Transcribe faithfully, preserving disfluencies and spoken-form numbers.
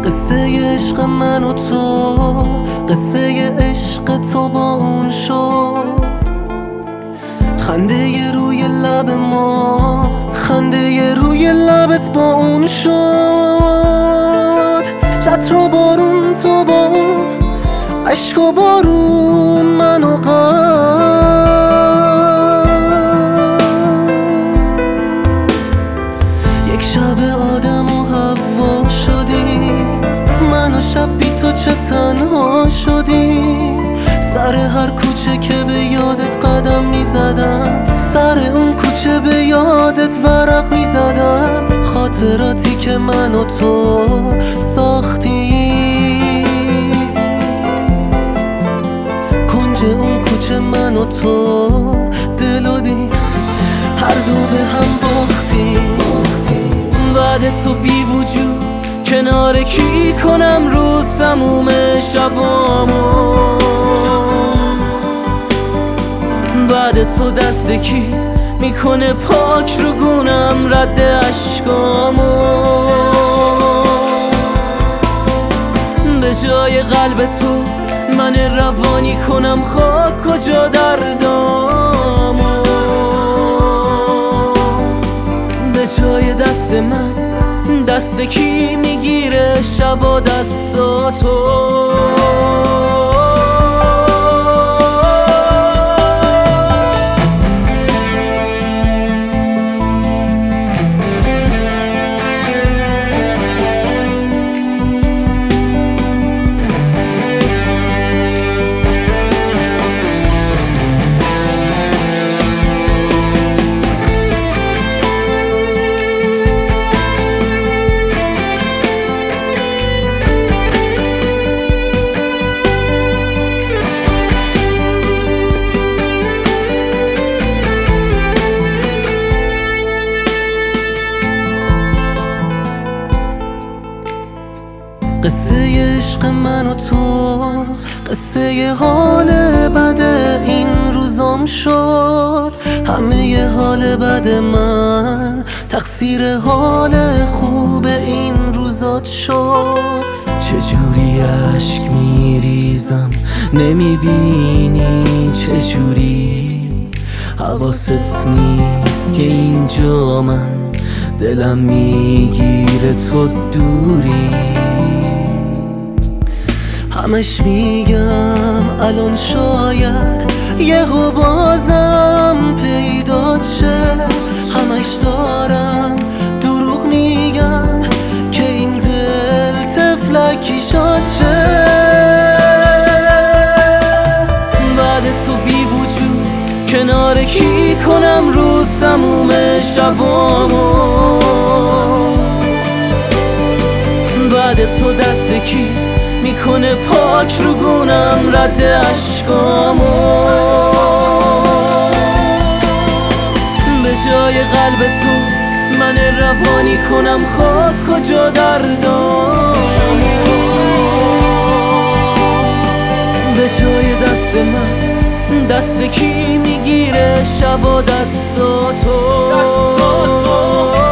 قصه عشق من و تو، قصه عشق تو با اون شد. خنده روی لب ما، خنده روی لبت با اون شد. چتر و بارون تو با اون، عشق و بارون من و غم. یک شب آدم و حوا شدیم، من و شب بی تو چه تنها شدیم. سر هر کوچه که به یادت قدم می زدم، سر اون کوچه به یادت ورق می زدم. خاطراتی که من و تو ساختیم، کنج اون کوچه من و تو دل و دیم هر دو به هم باختیم. بعد تو بی وجود کنار کی کنم روز تموم شبامو. بعد تو دست کی میکنه پاک رو گونم رد عشقامو. به جای قلب تو من روانی کنم خاک کجا دردامو. به جای دست من دست کی میگیره شبا دستاتو. قصه عشق من و تو، قصه حال بد این روزام شد. همه حال بد من تقصیر حال خوب این روزات شد. چجوری عشق میریزم نمیبینی، چجوری حواست نیست که اینجا من دلم میگیره تو دوری. همش میگم الان شاید یهو بازم پیدا شه. همش دارم دروغ میگم که این دل تفلکی شاد شه. بعد تو بی وجود کنار کی کنم روز تموم شبامو. بعد تو دست کی میکنه پاک رو گونم رد عشقامو. به جای قلب تو من روانی کنم خاک کجا دردامو. به جای دست من دست کی میگیره شبا دستاتو.